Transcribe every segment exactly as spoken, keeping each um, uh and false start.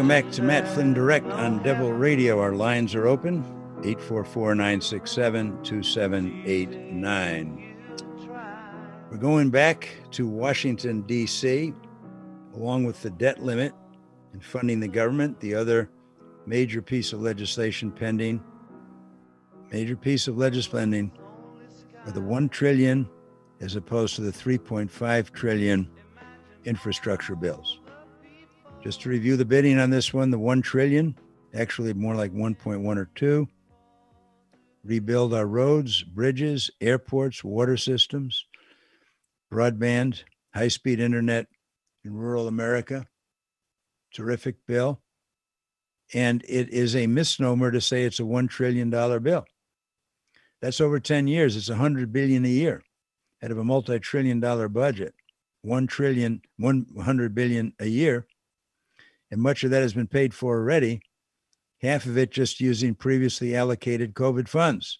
Welcome back to Matt Flynn Direct on Devil Radio. Our lines are open, eight four four, nine six seven, two seven eight nine. We're going back to Washington, D C, along with the debt limit and funding the government. The other major piece of legislation pending, major piece of legislation are the one trillion dollars as opposed to the three point five trillion dollars infrastructure bills. Just to review the bidding on this one, the one trillion dollars, actually more like one point one or two, rebuild our roads, bridges, airports, water systems, broadband, high-speed internet in rural America. Terrific bill. And it is a misnomer to say it's a one trillion dollars bill. That's over ten years. It's one hundred billion dollars a year out of a multi-trillion dollar budget. one trillion dollars, one hundred billion dollars a year. And much of that has been paid for already, half of it just using previously allocated COVID funds.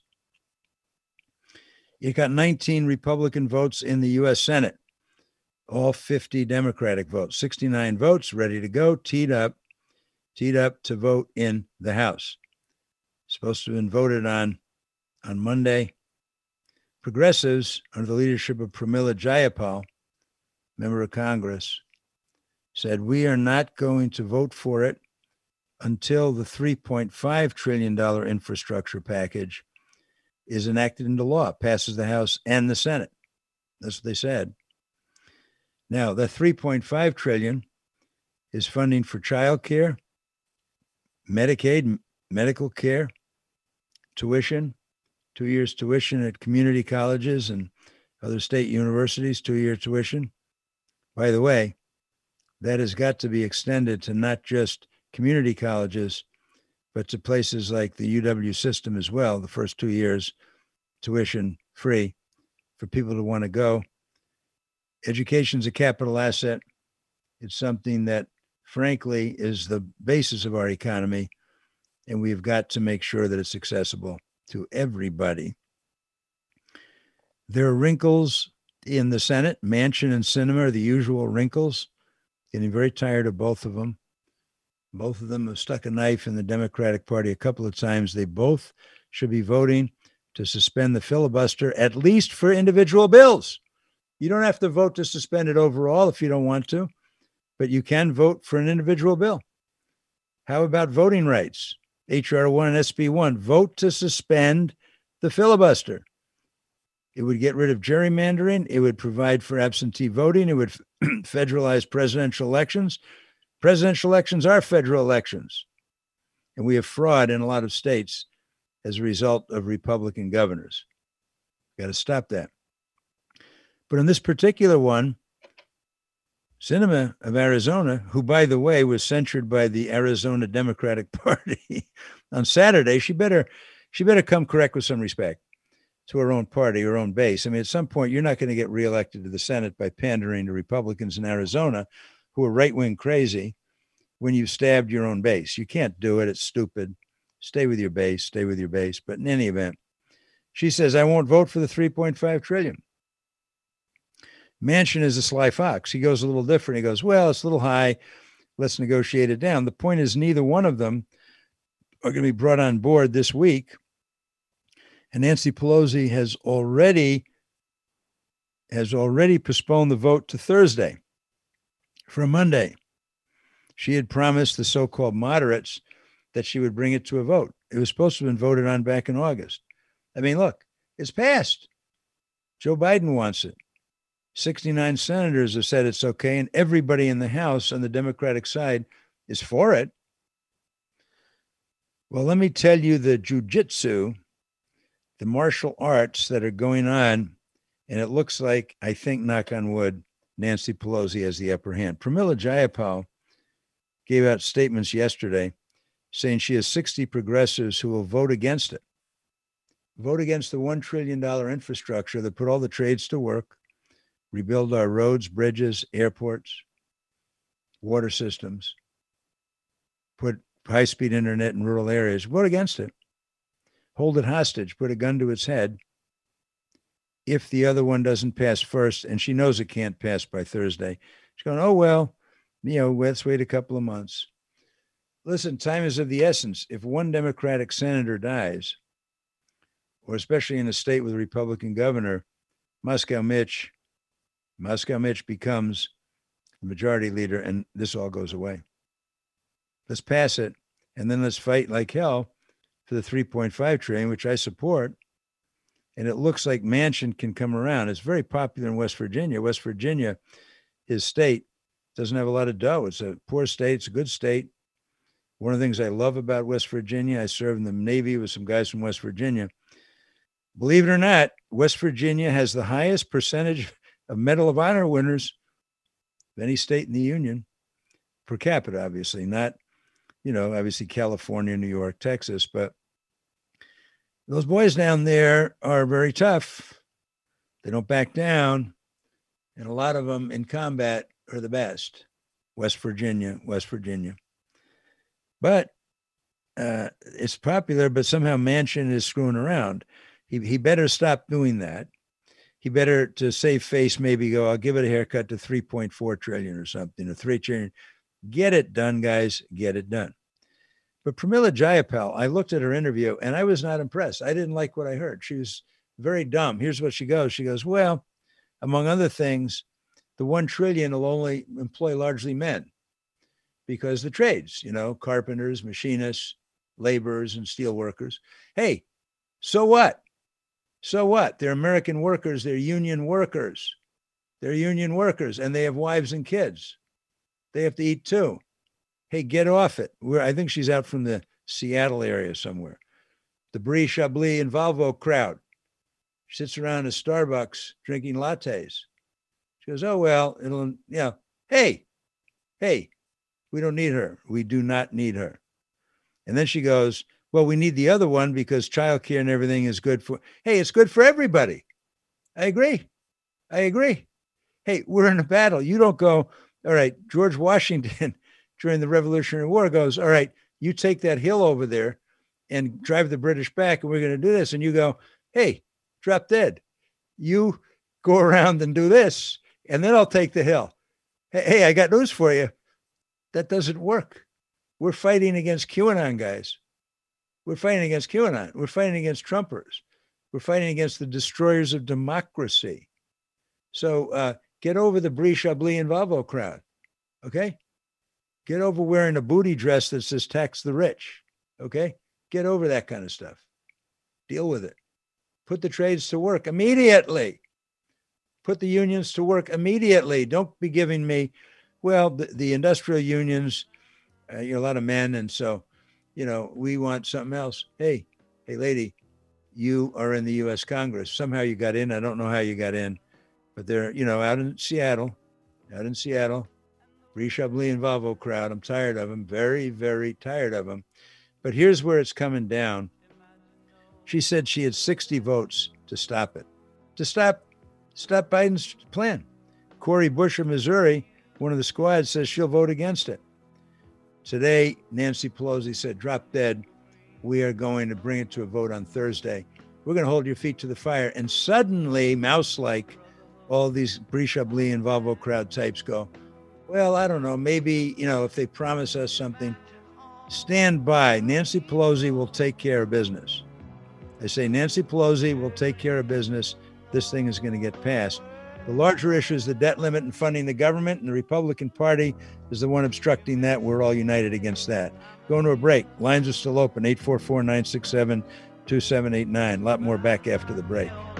It got nineteen Republican votes in the U S Senate, all fifty Democratic votes, sixty-nine votes ready to go, teed up, teed up to vote in the House. Supposed to have been voted on on Monday. Progressives, under the leadership of Pramila Jayapal, member of Congress, said, we are not going to vote for it until the three point five trillion dollars infrastructure package is enacted into law, passes the House and the Senate. That's what they said. Now, the three point five trillion dollars is funding for child care, Medicaid, medical care, tuition, two years tuition at community colleges and other state universities, two-year tuition. By the way, that has got to be extended to not just community colleges, but to places like the U W system as well. The first two years, tuition free for people to want to go. Education's a capital asset. It's something that, frankly, is the basis of our economy, and we've got to make sure that it's accessible to everybody. There are wrinkles in the Senate. Manchin and Sinema are the usual wrinkles. Getting very tired of both of them. Both of them have stuck a knife in the Democratic Party a couple of times. They both should be voting to suspend the filibuster, at least for individual bills. You don't have to vote to suspend it overall if you don't want to, but you can vote for an individual bill. How about voting rights? H R one and S B one, vote to suspend the filibuster. It would get rid of gerrymandering. It would provide for absentee voting. It would federalize presidential elections. Presidential elections are federal elections. And we have fraud in a lot of states as a result of Republican governors. Got to stop that. But in this particular one, Sinema of Arizona, who, by the way, was censured by the Arizona Democratic Party on Saturday, she better, she better come correct with some respect to her own party, her own base. I mean, at some point, you're not going to get reelected to the Senate by pandering to Republicans in Arizona who are right-wing crazy when you've stabbed your own base. You can't do it. It's stupid. Stay with your base. Stay with your base. But in any event, she says, I won't vote for the three point five trillion dollars. Manchin is a sly fox. He goes a little different. He goes, well, it's a little high. Let's negotiate it down. The point is neither one of them are going to be brought on board this week. And Nancy Pelosi has already has already postponed the vote to Thursday for Monday. She had promised the so-called moderates that she would bring it to a vote. It was supposed to have been voted on back in August. I mean, look, it's passed. Joe Biden wants it. sixty-nine senators have said it's okay, and everybody in the House on the Democratic side is for it. Well, let me tell you the jujitsu, the martial arts that are going on, and it looks like, I think, knock on wood, Nancy Pelosi has the upper hand. Pramila Jayapal gave out statements yesterday saying she has sixty progressives who will vote against it. Vote against the one trillion dollars infrastructure that put all the trades to work, rebuild our roads, bridges, airports, water systems, put high-speed internet in rural areas. Vote against it. Hold it hostage, put a gun to its head if the other one doesn't pass first, and she knows it can't pass by Thursday. She's going, oh, well, you know, let's wait a couple of months. listen, time is of the essence. If one Democratic senator dies, or especially in a state with a Republican governor, Moscow Mitch, Moscow Mitch becomes the majority leader, and this all goes away. Let's pass it, and then let's fight like hell for the three point five trillion, which I support. And it looks like Manchin can come around. It's very popular in West Virginia. West Virginia, his state, doesn't have a lot of dough. It's a poor state. It's a good state. One of the things I love about West Virginia, I served in the Navy with some guys from West Virginia. Believe it or not, West Virginia has the highest percentage of Medal of Honor winners of any state in the Union, per capita, obviously. Not, you know, obviously California, New York, Texas, but those boys down there are very tough. They don't back down. And a lot of them in combat are the best. West Virginia, West Virginia. But uh, it's popular, but somehow Manchin is screwing around. He, he better stop doing that. He better, to save face, maybe go, I'll give it a haircut to three point four trillion or something, or three trillion. Get it done, guys. Get it done. But Pramila Jayapal, I looked at her interview and I was not impressed. I didn't like what I heard. She was very dumb. Here's what she goes. She goes, well, among other things, the one trillion will only employ largely men because the trades, you know, carpenters, machinists, laborers, and steel workers. Hey, so what? So what? They're American workers. They're union workers. They're union workers, and they have wives and kids. They have to eat too. Hey, get off it. We're, I think she's out from the Seattle area somewhere. The Brie Chablis and Volvo crowd. She sits around a Starbucks drinking lattes. She goes, oh, well, it'll, you know, hey, hey, we don't need her. We do not need her. And then she goes, well, we need the other one because childcare and everything is good for, hey, it's good for everybody. I agree. I agree. Hey, we're in a battle. You don't go, all right, George Washington during the Revolutionary War goes, all right, you take that hill over there and drive the British back, and we're going to do this. And you go, hey, drop dead. You go around and do this, and then I'll take the hill. Hey, hey, I got news for you. That doesn't work. We're fighting against QAnon, guys. We're fighting against QAnon. We're fighting against Trumpers. We're fighting against the destroyers of democracy. So uh, get over the Brie Chablis and Volvo crowd, okay? Get over wearing a booty dress that says tax the rich, okay? Get over that kind of stuff. Deal with it. Put the trades to work immediately. Put the unions to work immediately. Don't be giving me, well, the, the industrial unions, uh, you're a lot of men, and so, you know, we want something else. Hey, hey, lady, you are in the U S Congress. Somehow you got in. I don't know how you got in, but they're, you know, out in Seattle, out in Seattle, Brie Chablis and Volvo crowd. I'm tired of them. Very, very tired of them. But here's where it's coming down. She said she had sixty votes to stop it, to stop, stop Biden's plan. Cori Bush of Missouri, one of the squad, says she'll vote against it. Today, Nancy Pelosi said, drop dead. We are going to bring it to a vote on Thursday. We're going to hold your feet to the fire. And suddenly, mouse-like, all these Brie Chablis and Volvo crowd types go, well, I don't know, maybe, you know, if they promise us something, stand by. Nancy Pelosi will take care of business. I say Nancy Pelosi will take care of business. This thing is going to get passed. The larger issue is the debt limit and funding the government, and the Republican Party is the one obstructing that. We're all united against that. Going to a break. Lines are still open, eight four four, nine six seven, two seven eight nine. A lot more back after the break.